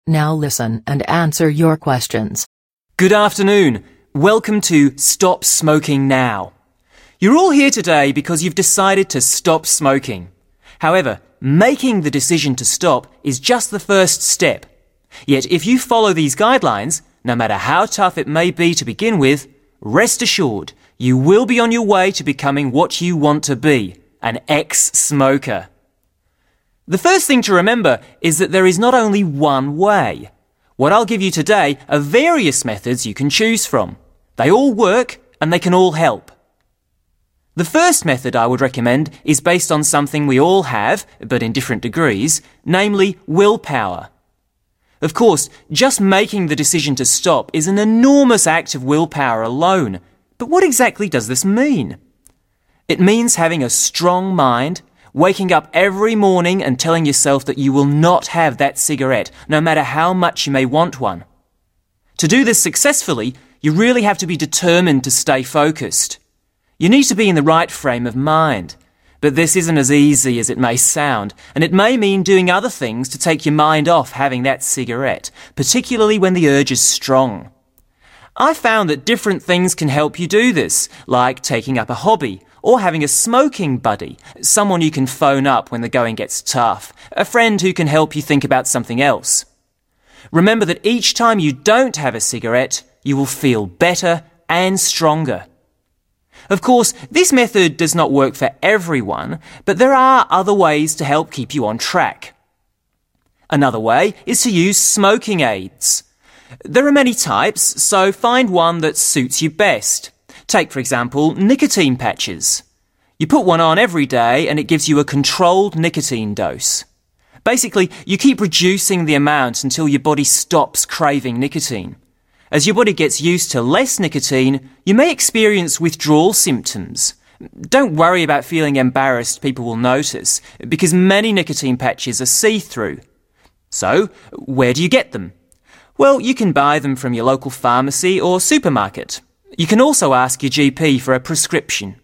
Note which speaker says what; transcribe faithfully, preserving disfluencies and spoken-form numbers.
Speaker 1: Now listen and answer your questions.
Speaker 2: Good afternoon. Welcome to Stop Smoking Now. You're all here today because you've decided to stop smoking. However, making the decision to stop is just the first step. Yet if you follow these guidelines, no matter how tough it may be to begin with, rest assured you will be on your way to becoming what you want to be, an ex-smoker. The first thing to remember is that there is not only one way. What I'll give you today are various methods you can choose from. They all work and they can all help. The first method I would recommend is based on something we all have, but in different degrees, namely willpower. Of course, just making the decision to stop is an enormous act of willpower alone. But what exactly does this mean? It means having a strong mind, waking up every morning and telling yourself that you will not have that cigarette, no matter how much you may want one. To do this successfully, you really have to be determined to stay focused. You need to be in the right frame of mind. But this isn't as easy as it may sound, and it may mean doing other things to take your mind off having that cigarette, particularly when the urge is strong. I found that different things can help you do this, like taking up a hobby, or having a smoking buddy, someone you can phone up when the going gets tough, a friend who can help you think about something else. Remember that each time you don't have a cigarette, you will feel better and stronger. Of course, this method does not work for everyone, but there are other ways to help keep you on track. Another way is to use smoking aids. There are many types, so find one that suits you best. Take, for example, nicotine patches. You put one on every day and it gives you a controlled nicotine dose. Basically, you keep reducing the amount until your body stops craving nicotine. As your body gets used to less nicotine, you may experience withdrawal symptoms. Don't worry about feeling embarrassed people will notice, because many nicotine patches are see-through. So, where do you get them? Well, you can buy them from your local pharmacy or supermarket. You can also ask your G P for a prescription.